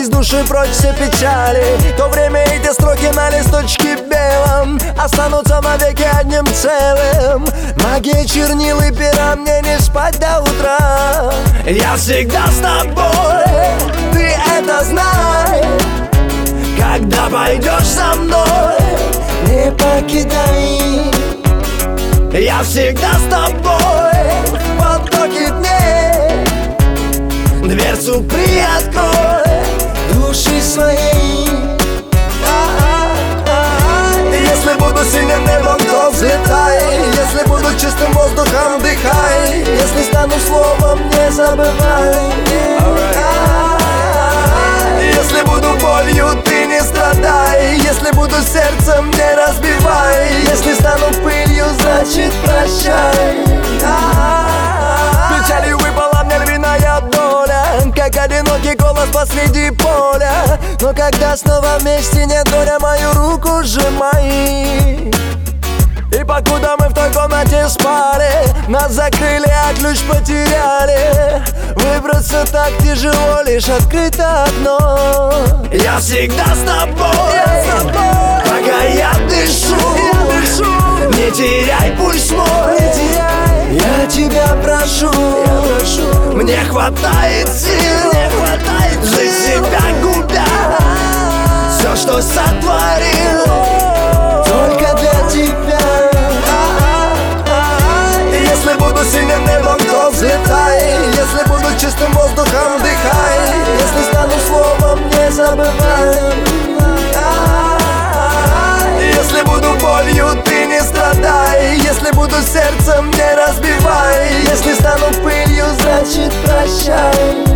из души прочь все печали, то время эти строки на листочке белом останутся навеки одним целым. Магия чернил и пера, мне не спать до утра. Я всегда с тобой, ты это знай. Когда пойдешь со мной, не покидай. Я всегда с тобой в потоке дней. Дверцу приоткрой души своей. Если буду синим небом, то взлетай. Если буду чистым воздухом, дыхай. Если стану словом, не забывай. Если буду болью, ты не страдай. Если буду сердцем, не разбивай. Если стану пылью, значит прощай. Печалью выпала мне львиная доля, как одинокий голос посреди поля. Но когда снова вместе, не горя, мою руку сжимай. И покуда мы в той комнате спали, нас закрыли, а ключ потеряли. Выбраться так тяжело, лишь открыто окно. Я всегда с тобой, пока я дышу. Не теряй пульс мой, я тебя прошу. Мне хватает сил, жить себя губя. Все, что сотворил, только для тебя. Если буду синим небом, то взлетай. Если буду чистым воздухом, дыхай. Если стану словом, не забывай. Если буду болью, ты не страдай. Если буду сердцем, не разбивай. Если стану пылью, значит прощай.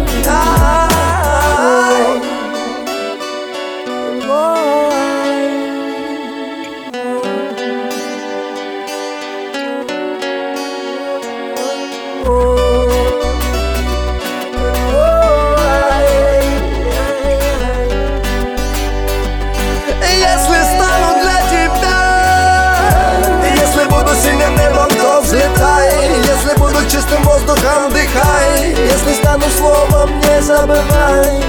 Если стану для тебя, если буду синим небом, то взлетай. Если буду чистым воздухом, дыхай. Если стану словом, не забывай.